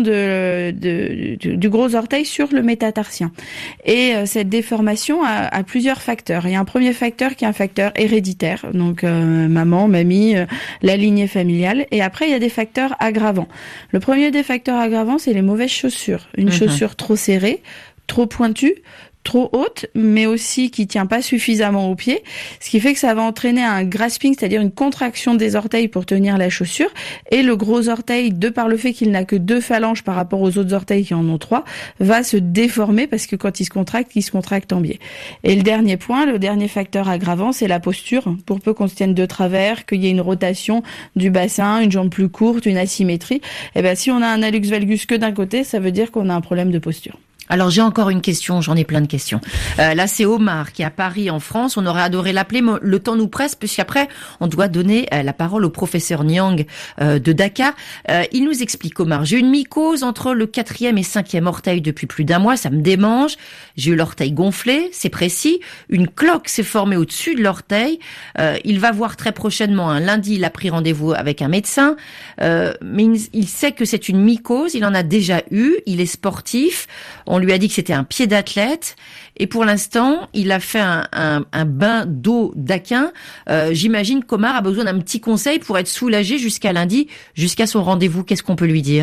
du gros orteil sur le métatarsien. Et cette déformation a plusieurs facteurs. Il y a un premier facteur qui est un facteur héréditaire, donc maman, mamie, la lignée familiale. Et après, il y a des facteurs aggravants. Le premier des facteurs aggravants, c'est les mauvaises chaussures. Une chaussure trop serrée, trop pointue, trop haute, mais aussi qui tient pas suffisamment au pied, ce qui fait que ça va entraîner un grasping, c'est-à-dire une contraction des orteils pour tenir la chaussure, et le gros orteil, de par le fait qu'il n'a que 2 phalanges par rapport aux autres orteils qui en ont 3, va se déformer parce que quand il se contracte en biais. Et le dernier facteur aggravant, c'est la posture. Pour peu qu'on se tienne de travers, qu'il y ait une rotation du bassin, une jambe plus courte, une asymétrie, si on a un hallux valgus que d'un côté, ça veut dire qu'on a un problème de posture. Alors j'ai encore une question, j'en ai plein de questions. Là c'est Omar qui est à Paris en France, on aurait adoré l'appeler, mais le temps nous presse puisqu'après on doit donner la parole au professeur Niang de Dakar. Il nous explique, Omar, j'ai une mycose entre le 4e et 5e orteil depuis plus d'1 mois, ça me démange, j'ai eu l'orteil gonflé, c'est précis, une cloque s'est formée au-dessus de l'orteil, il va voir très prochainement, lundi il a pris rendez-vous avec un médecin, mais il sait que c'est une mycose, il en a déjà eu, il est sportif, on lui a dit que c'était un pied d'athlète et pour l'instant, il a fait un bain d'eau d'aquin. J'imagine qu'Omar a besoin d'un petit conseil pour être soulagé jusqu'à lundi, jusqu'à son rendez-vous. Qu'est-ce qu'on peut lui dire ?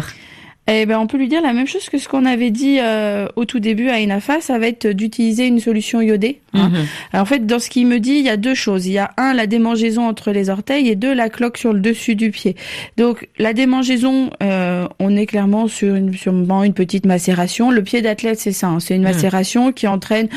On peut lui dire la même chose que ce qu'on avait dit au tout début à Inafa, ça va être d'utiliser une solution iodée. Alors, en fait, dans ce qu'il me dit, il y a 2 choses. Il y a 1, la démangeaison entre les orteils et 2, la cloque sur le dessus du pied. Donc, la démangeaison, on est clairement sur une petite macération. Le pied d'athlète, c'est ça. C'est une macération qui entraîne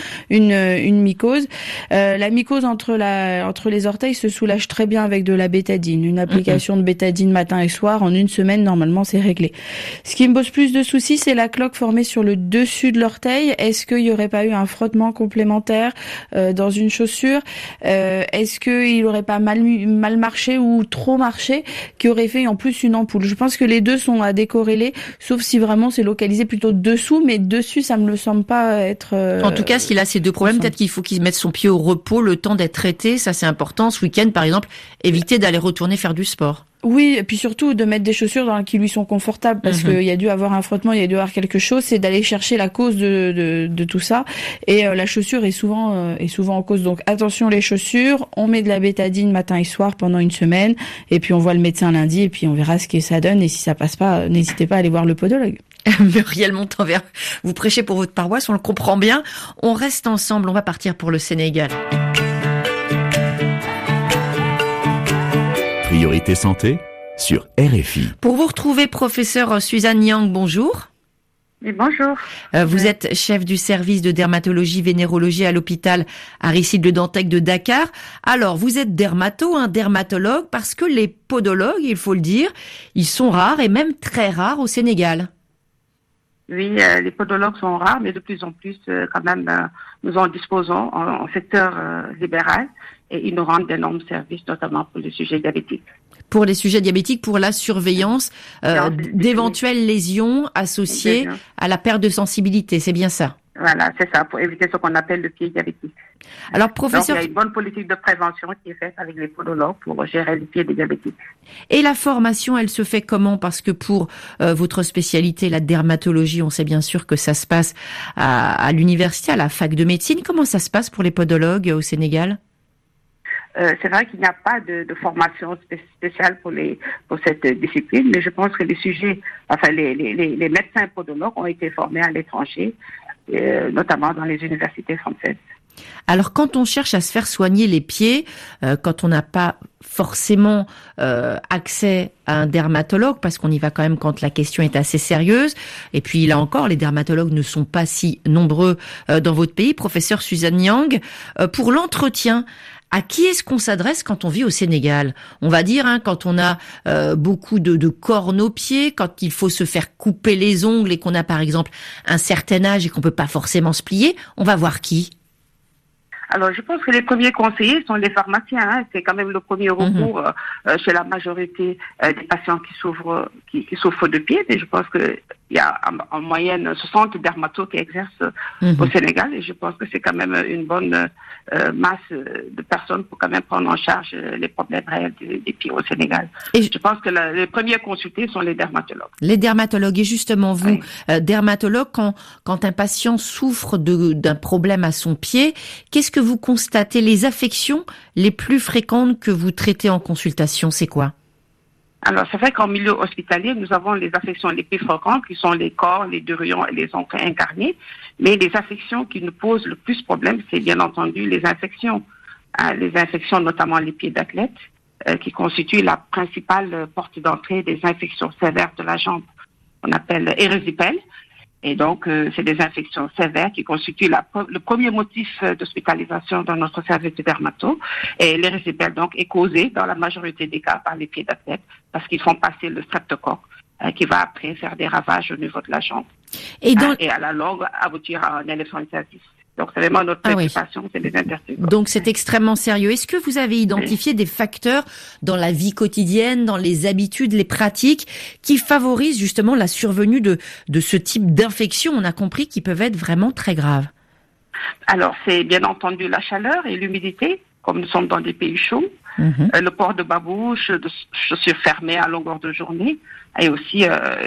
une mycose. La mycose entre les orteils se soulage très bien avec de la bétadine. Une application de bétadine matin et soir, en 1 semaine, normalement, c'est réglé. Ce qui me pose plus de soucis, c'est la cloque formée sur le dessus de l'orteil. Est-ce qu'il y aurait pas eu un frottement complémentaire dans une chaussure? Est-ce qu'il aurait pas mal marché ou trop marché qui aurait fait en plus une ampoule? Je pense que les deux sont à décorréler, sauf si vraiment c'est localisé plutôt dessous, mais dessus ça me semble pas être... En tout cas, s'il a ces 2 problèmes, peut-être qu'il faut qu'il mette son pied au repos le temps d'être traité. Ça, c'est important. Ce week-end, par exemple, éviter d'aller retourner faire du sport. Oui, et puis surtout de mettre des chaussures qui lui sont confortables, parce qu'il y a dû avoir un frottement, il y a dû avoir quelque chose, c'est d'aller chercher la cause de tout ça. Et la chaussure est souvent en cause. Donc attention les chaussures, on met de la bétadine matin et soir pendant 1 semaine, et puis on voit le médecin lundi, et puis on verra ce que ça donne, et si ça passe pas, n'hésitez pas à aller voir le podologue. Muriel Montanvert, vous prêchez pour votre paroisse, on le comprend bien. On reste ensemble, on va partir pour le Sénégal. Priorité santé sur RFI. Pour vous retrouver, professeur Suzanne Niang, bonjour. Oui, bonjour. Vous êtes chef du service de dermatologie vénérologie à l'hôpital Aristide Le Dantec de Dakar. Alors, vous êtes dermatologue, parce que les podologues, il faut le dire, ils sont rares et même très rares au Sénégal. Oui, les podologues sont rares, mais de plus en plus, quand même, nous en disposons en secteur libéral. Et ils nous rendent d'énormes services, notamment pour les sujets diabétiques. Pour les sujets diabétiques, pour la surveillance d'éventuelles lésions associées à la perte de sensibilité, c'est bien ça? Voilà, c'est ça, pour éviter ce qu'on appelle le pied diabétique. Alors, professeur... Donc, il y a une bonne politique de prévention qui est faite avec les podologues pour gérer les pieds des diabétiques. Et la formation, elle se fait comment? Parce que pour votre spécialité, la dermatologie, on sait bien sûr que ça se passe à l'université, à la fac de médecine. Comment ça se passe pour les podologues au Sénégal? C'est vrai qu'il n'y a pas de formation spéciale pour cette discipline, mais je pense que les médecins podologues ont été formés à l'étranger, notamment dans les universités françaises. Alors, quand on cherche à se faire soigner les pieds, quand on n'a pas forcément accès à un dermatologue, parce qu'on y va quand même quand la question est assez sérieuse, et puis là encore, les dermatologues ne sont pas si nombreux dans votre pays, professeur Suzanne Yang, pour l'entretien, à qui est-ce qu'on s'adresse quand on vit au Sénégal? On va dire, quand on a beaucoup de cornes aux pieds, quand il faut se faire couper les ongles et qu'on a par exemple un certain âge et qu'on peut pas forcément se plier, on va voir qui? Alors, je pense que les premiers conseillers sont les pharmaciens. C'est quand même le premier recours chez la majorité des patients qui souffrent de pieds. Mais je pense qu'il y a en moyenne 60 dermatos qui exercent au Sénégal. Et je pense que c'est quand même une bonne masse de personnes pour quand même prendre en charge les problèmes réels des pieds au Sénégal. Et je pense que les premiers consultés sont les dermatologues. Les dermatologues. Et justement, vous, dermatologue, quand un patient souffre d'un problème à son pied, qu'est-ce que vous constatez? Les affections les plus fréquentes que vous traitez en consultation, c'est quoi? Alors, c'est vrai qu'en milieu hospitalier, nous avons les affections les plus fréquentes, qui sont les corps, les durions et les ongles incarnés. Mais les affections qui nous posent le plus problème, c'est bien entendu les infections. Les infections, notamment les pieds d'athlète, qui constituent la principale porte d'entrée des infections sévères de la jambe. On appelle érysipèle. Et donc, c'est des infections sévères qui constituent le premier motif d'hospitalisation dans notre service de dermato. Et l'érysipèle, donc, est causé dans la majorité des cas par les pieds d'athlète parce qu'ils font passer le streptocoque qui va après faire des ravages au niveau de la jambe. Et à la longue, aboutir à un éléphantiasis. Donc, c'est vraiment notre préoccupation, c'est les interstices. Donc, c'est extrêmement sérieux. Est-ce que vous avez identifié des facteurs dans la vie quotidienne, dans les habitudes, les pratiques, qui favorisent justement la survenue de ce type d'infections, on a compris, qui peuvent être vraiment très graves? Alors, c'est bien entendu la chaleur et l'humidité, comme nous sommes dans des pays chauds, le port de babouches, de chaussures fermées à longueur de journée, et aussi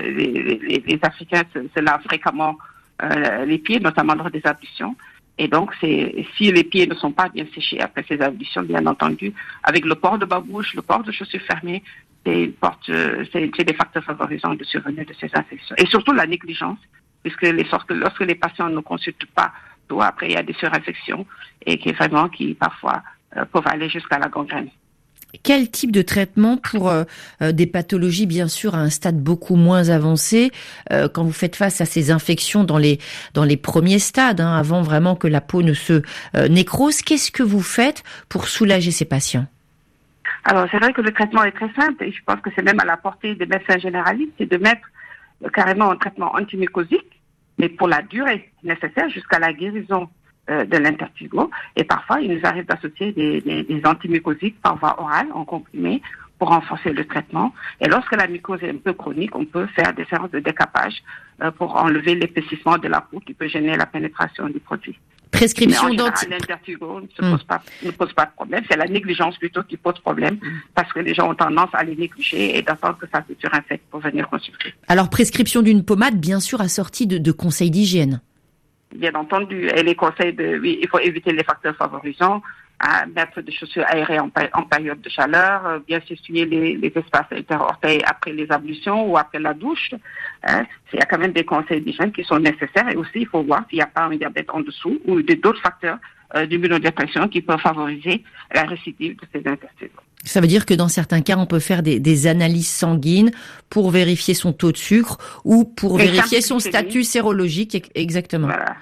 les Africains se lavent fréquemment les pieds, notamment lors des ablutions. Et donc, si les pieds ne sont pas bien séchés après ces ablutions, bien entendu, avec le port de babouche, le port de chaussures fermées, c'est des facteurs favorisants de survenue de ces infections. Et surtout la négligence, puisque lorsque les patients ne consultent pas, après il y a des surinfections et qui parfois peuvent aller jusqu'à la gangrène. Quel type de traitement pour des pathologies, bien sûr, à un stade beaucoup moins avancé, quand vous faites face à ces infections dans les premiers stades, avant vraiment que la peau ne se nécrose, qu'est-ce que vous faites pour soulager ces patients? Alors, c'est vrai que le traitement est très simple et je pense que c'est même à la portée des médecins généralistes, c'est de mettre carrément un traitement antimycosique, mais pour la durée nécessaire jusqu'à la guérison de l'interstigo. Et parfois, il nous arrive d'associer des antimycosiques par voie orale en comprimé pour renforcer le traitement. Et lorsque la mycose est un peu chronique, on peut faire des séances de décapage pour enlever l'épaississement de la peau qui peut gêner la pénétration du produit. Prescription l'interstigo ne pose pas de problème. C'est la négligence plutôt qui pose problème parce que les gens ont tendance à les négliger et d'attendre que ça se surinfecte pour venir consulter. Alors, prescription d'une pommade, bien sûr, assortie de conseils d'hygiène. Bien entendu, et les conseils il faut éviter les facteurs favorisants, mettre des chaussures aérées en période de chaleur, bien s'essuyer les espaces inter-orteils après les ablutions ou après la douche. Il y a quand même des conseils d'hygiène qui sont nécessaires et aussi il faut voir s'il n'y a pas un diabète en dessous ou d'autres facteurs d'immunodépression qui peuvent favoriser la récidive de ces interstices. Ça veut dire que dans certains cas, on peut faire des analyses sanguines pour vérifier son taux de sucre ou pour vérifier son statut sérologique. Exactement. Voilà.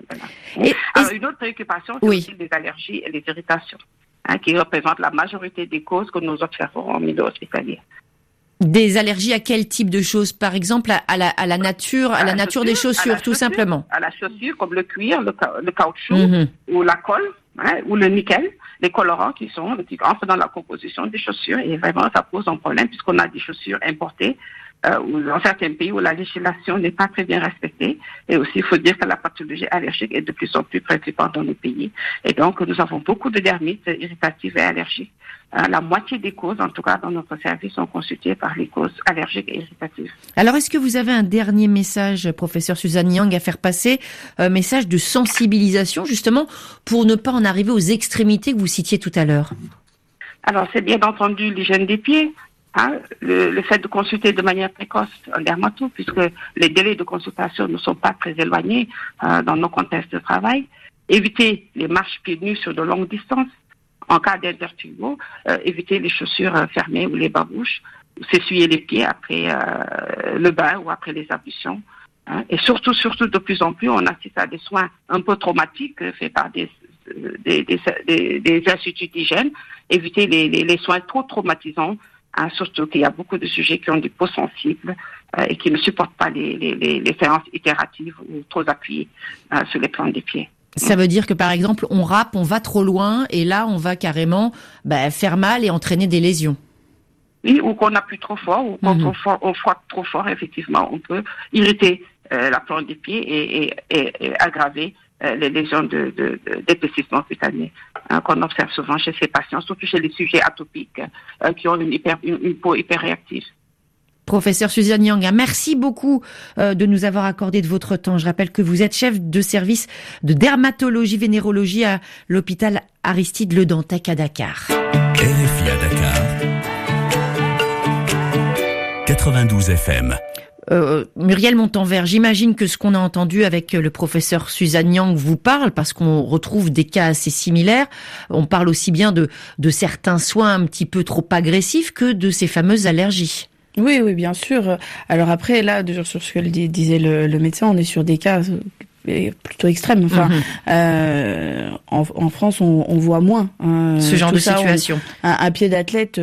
Alors, une autre préoccupation, c'est aussi les allergies et les irritations, qui représentent la majorité des causes que nous observons en milieu hospitalier. Des allergies à quel type de choses? Par exemple, à la nature des chaussures, tout simplement. À la chaussure, comme le cuir, le caoutchouc, ou la colle, ou le nickel, les colorants qui entrent dans la composition des chaussures. Et vraiment, ça pose un problème puisqu'on a des chaussures importées dans certains pays où la législation n'est pas très bien respectée. Et aussi, il faut dire que la pathologie allergique est de plus en plus préoccupante dans nos pays. Et donc, nous avons beaucoup de dermites irritatives et allergiques. La moitié des causes, en tout cas dans notre service, sont constituées par les causes allergiques et irritatives. Alors, est-ce que vous avez un dernier message, professeur Suzanne Yang, à faire passer, un message de sensibilisation, justement, pour ne pas en arriver aux extrémités que vous citiez tout à l'heure? Alors, c'est bien entendu l'hygiène des pieds. Le fait de consulter de manière précoce un dermato, puisque les délais de consultation ne sont pas très éloignés dans nos contextes de travail. Éviter les marches pieds nus sur de longues distances. En cas d'intertubo, éviter les chaussures fermées ou les babouches. S'essuyer les pieds après le bain ou après les ablutions. Et surtout, de plus en plus, on assiste à des soins un peu traumatiques faits par des instituts d'hygiène. Éviter les soins trop traumatisants. Surtout qu'il y a beaucoup de sujets qui ont des peaux sensibles et qui ne supportent pas les séances itératives ou trop appuyées sur les plantes des pieds. Ça veut dire que, par exemple, on râpe, on va trop loin, et là, on va carrément faire mal et entraîner des lésions. Oui, ou qu'on appuie trop fort, ou quand on frotte trop fort, effectivement, on peut irriter la plante des pieds et aggraver les lésions d'épaississement cutané qu'on observe souvent chez ces patients, surtout chez les sujets atopiques qui ont une peau hyper réactive. Professeur Suzanne Yang, merci beaucoup de nous avoir accordé de votre temps. Je rappelle que vous êtes chef de service de dermatologie vénérologie à l'hôpital Aristide Le Dantec à Dakar. RFI à Dakar, 92 FM. Muriel Montanvert, j'imagine que ce qu'on a entendu avec le professeur Suzanne Yang vous parle, parce qu'on retrouve des cas assez similaires. On parle aussi bien de certains soins un petit peu trop agressifs que de ces fameuses allergies. Oui, bien sûr. Alors après, là, sur ce que disait le médecin, on est sur des cas plutôt extrêmes. Enfin, en France, on voit moins ce genre de situation. Un pied d'athlète,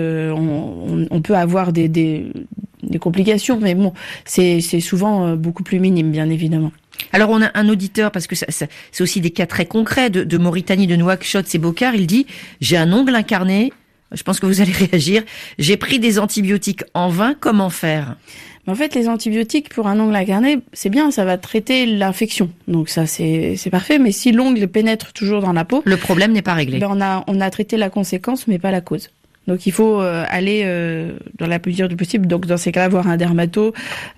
on peut avoir des complications, mais bon, c'est souvent beaucoup plus minime, bien évidemment. Alors on a un auditeur, parce que c'est aussi des cas très concrets de Mauritanie, de Nouakchott, c'est Bokar. Il dit: j'ai un ongle incarné. Je pense que vous allez réagir. J'ai pris des antibiotiques en vain. Comment faire? En fait, les antibiotiques pour un ongle incarné, c'est bien, ça va traiter l'infection. Donc ça, c'est parfait. Mais si l'ongle pénètre toujours dans la peau, le problème n'est pas réglé. On a traité la conséquence, mais pas la cause. Donc il faut aller dans la mesure du possible. Donc dans ces cas-là, voir un dermato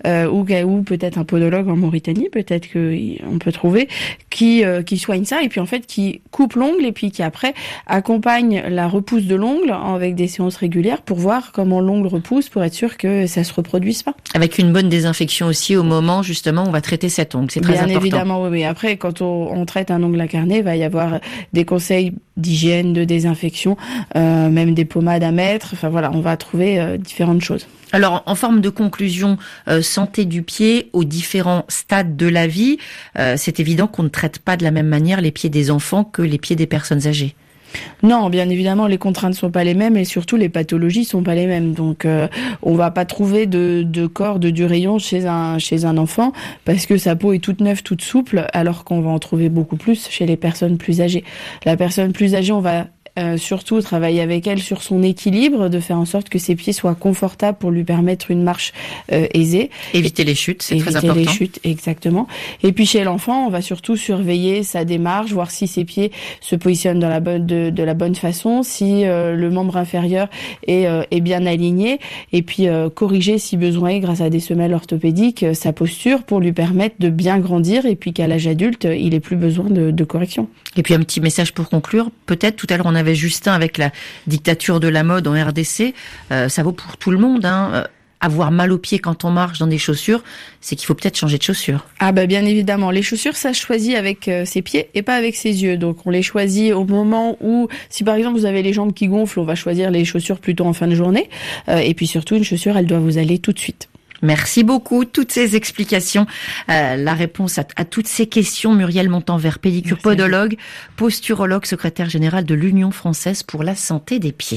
ou peut-être un podologue en Mauritanie, peut-être qu'on peut trouver qui soigne ça et puis en fait qui coupe l'ongle et puis qui après accompagne la repousse de l'ongle avec des séances régulières pour voir comment l'ongle repousse pour être sûr que ça se reproduise pas. Avec une bonne désinfection aussi au moment justement où on va traiter cet ongle, c'est très important. Bien évidemment, oui. Après, quand on traite un ongle incarné, il va y avoir des conseils d'hygiène, de désinfection, même des pommades à mettre. Enfin voilà, on va trouver différentes choses. Alors, en forme de conclusion, santé du pied aux différents stades de la vie, c'est évident qu'on ne traite pas de la même manière les pieds des enfants que les pieds des personnes âgées. Non, bien évidemment, les contraintes sont pas les mêmes et surtout les pathologies sont pas les mêmes. Donc, on va pas trouver de corps du rayon chez un enfant parce que sa peau est toute neuve, toute souple, alors qu'on va en trouver beaucoup plus chez les personnes plus âgées. La personne plus âgée, on va surtout travailler avec elle sur son équilibre, de faire en sorte que ses pieds soient confortables pour lui permettre une marche aisée. Éviter les chutes, c'est très important. Éviter les chutes, exactement. Et puis chez l'enfant, on va surtout surveiller sa démarche, voir si ses pieds se positionnent dans de la bonne façon, si le membre inférieur est bien aligné, et puis corriger si besoin grâce à des semelles orthopédiques sa posture pour lui permettre de bien grandir et puis qu'à l'âge adulte, il ait plus besoin de correction. Et puis un petit message pour conclure, peut-être tout à l'heure on avait Justin avec la dictature de la mode en RDC, ça vaut pour tout le monde, hein. Avoir mal aux pieds quand on marche dans des chaussures, c'est qu'il faut peut-être changer de chaussures. Ah bah bien évidemment, les chaussures ça se choisit avec ses pieds et pas avec ses yeux. Donc on les choisit au moment où, si par exemple vous avez les jambes qui gonflent, on va choisir les chaussures plutôt en fin de journée. Et puis surtout une chaussure, elle doit vous aller tout de suite. Merci beaucoup, toutes ces explications, la réponse à toutes ces questions. Muriel Montanvert, pédicure podologue, posturologue, secrétaire générale de l'Union française pour la santé des pieds.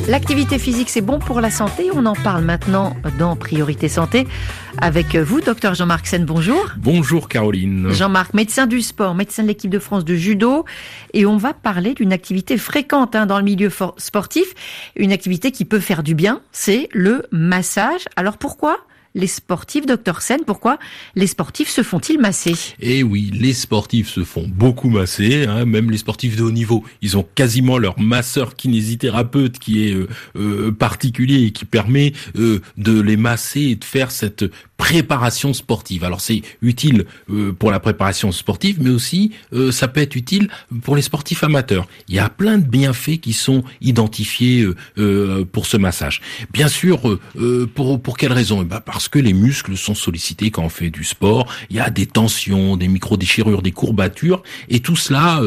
L'activité physique, c'est bon pour la santé. On en parle maintenant dans Priorité Santé avec vous, docteur Jean-Marc Sen. Bonjour. Bonjour Caroline. Jean-Marc, médecin du sport, médecin de l'équipe de France de judo. Et on va parler d'une activité fréquente dans le milieu sportif. Une activité qui peut faire du bien, c'est le massage. Alors pourquoi les sportifs, docteur Sen, pourquoi les sportifs se font-ils masser? Eh oui, les sportifs se font beaucoup masser, même les sportifs de haut niveau. Ils ont quasiment leur masseur kinésithérapeute qui est particulier et qui permet de les masser et de faire cette préparation sportive. Alors c'est utile pour la préparation sportive, mais aussi ça peut être utile pour les sportifs amateurs. Il y a plein de bienfaits qui sont identifiés pour ce massage. Bien sûr, pour quelles raisons? Parce que les muscles sont sollicités quand on fait du sport. Il y a des tensions, des micro-déchirures, des courbatures, et tout cela,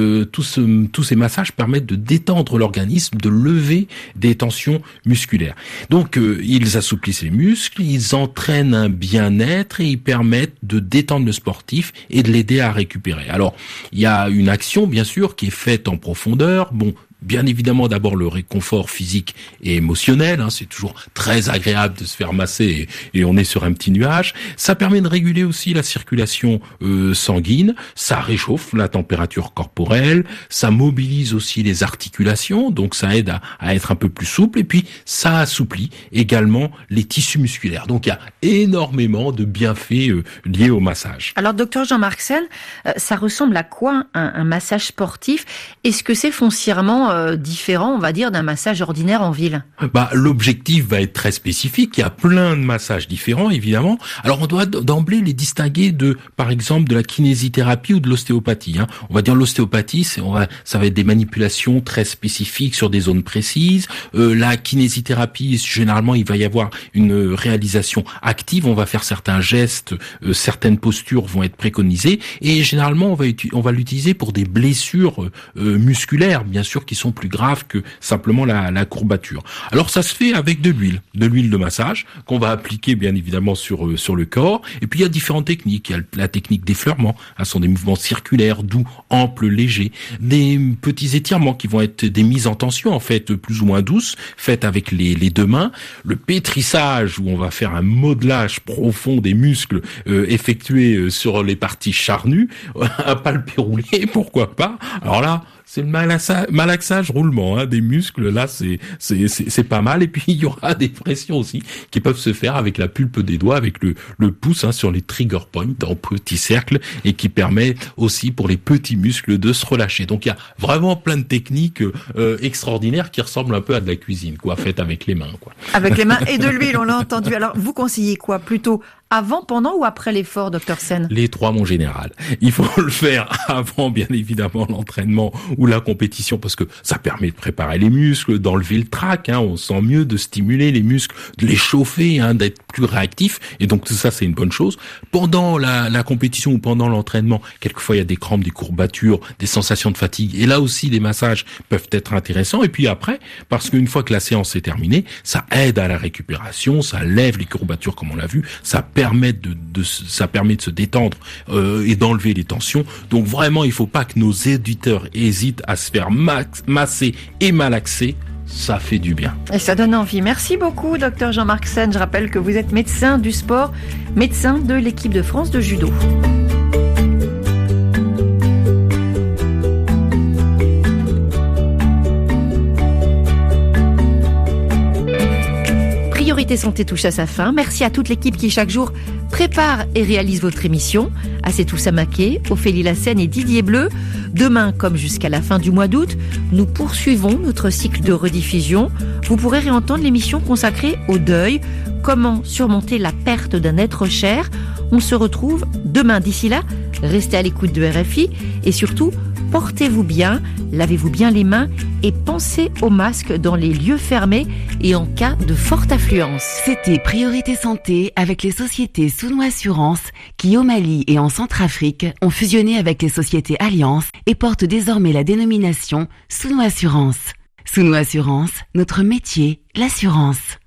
tous ces massages permettent de détendre l'organisme, de lever des tensions musculaires. Donc ils assouplissent les muscles, ils entraînent un bien-être et ils permettent de détendre le sportif et de l'aider à récupérer. Alors, il y a une action, bien sûr, qui est faite en profondeur. Bien évidemment, d'abord le réconfort physique et émotionnel. C'est toujours très agréable de se faire masser et on est sur un petit nuage. Ça permet de réguler aussi la circulation sanguine. Ça réchauffe la température corporelle. Ça mobilise aussi les articulations, donc ça aide à être un peu plus souple. Et puis ça assouplit également les tissus musculaires. Donc il y a énormément de bienfaits liés au massage. Alors docteur Jean-Marc Sen, ça ressemble à quoi un massage sportif? Est-ce que c'est foncièrement différent, on va dire, d'un massage ordinaire en ville? L'objectif va être très spécifique. Il y a plein de massages différents, évidemment. Alors, on doit d'emblée les distinguer par exemple, de la kinésithérapie ou de l'ostéopathie. On va dire l'ostéopathie, ça va être des manipulations très spécifiques sur des zones précises. La kinésithérapie, généralement, il va y avoir une réalisation active. On va faire certains gestes, certaines postures vont être préconisées. Et généralement, on va l'utiliser pour des blessures musculaires, bien sûr, qui sont plus graves que simplement la courbature. Alors ça se fait avec de l'huile de massage qu'on va appliquer bien évidemment sur le corps. Et puis il y a différentes techniques. Il y a la technique d'effleurement, ce sont des mouvements circulaires, doux, amples, légers, des petits étirements qui vont être des mises en tension en fait plus ou moins douces, faites avec les deux mains. Le pétrissage où on va faire un modelage profond des muscles effectué sur les parties charnues, un palpé roulé, pourquoi pas. Alors là, c'est le malaxage roulement des muscles. Là, c'est pas mal. Et puis il y aura des pressions aussi qui peuvent se faire avec la pulpe des doigts, avec le pouce sur les trigger points en petits cercles, et qui permet aussi pour les petits muscles de se relâcher. Donc il y a vraiment plein de techniques extraordinaires qui ressemblent un peu à de la cuisine, faites avec les mains, Avec les mains et de l'huile, on l'a entendu. Alors vous conseillez quoi? Plutôt avant, pendant ou après l'effort, docteur Sen? Les trois, mon général. Il faut le faire avant, bien évidemment, l'entraînement ou la compétition, parce que ça permet de préparer les muscles, d'enlever le trac, on sent mieux, de stimuler les muscles, de les chauffer, d'être plus réactif. Et donc tout ça, c'est une bonne chose. Pendant la compétition ou pendant l'entraînement, quelquefois il y a des crampes, des courbatures, des sensations de fatigue. Et là aussi, les massages peuvent être intéressants. Et puis après, parce qu'une fois que la séance est terminée, ça aide à la récupération, ça lève les courbatures comme on l'a vu, ça permet de se détendre et d'enlever les tensions. Donc vraiment, il faut pas que nos éditeurs hésitent à se faire masser et malaxer. Ça fait du bien. Et ça donne envie. Merci beaucoup, docteur Jean-Marc Sen. Je rappelle que vous êtes médecin du sport, médecin de l'équipe de France de judo. Priorité Santé touche à sa fin. Merci à toute l'équipe qui chaque jour prépare et réalise votre émission. À Setou Samaké, Ophélie Lassène et Didier Bleu. Demain, comme jusqu'à la fin du mois d'août, nous poursuivons notre cycle de rediffusion. Vous pourrez réentendre l'émission consacrée au deuil. Comment surmonter la perte d'un être cher? On se retrouve demain. D'ici là, restez à l'écoute de RFI et surtout, portez-vous bien, lavez-vous bien les mains et pensez au masque dans les lieux fermés et en cas de forte affluence. C'était Priorité Santé avec les sociétés Souno Assurance qui, au Mali et en Centrafrique, ont fusionné avec les sociétés Alliance et portent désormais la dénomination Souno Assurance. Souno Assurance, notre métier, l'assurance.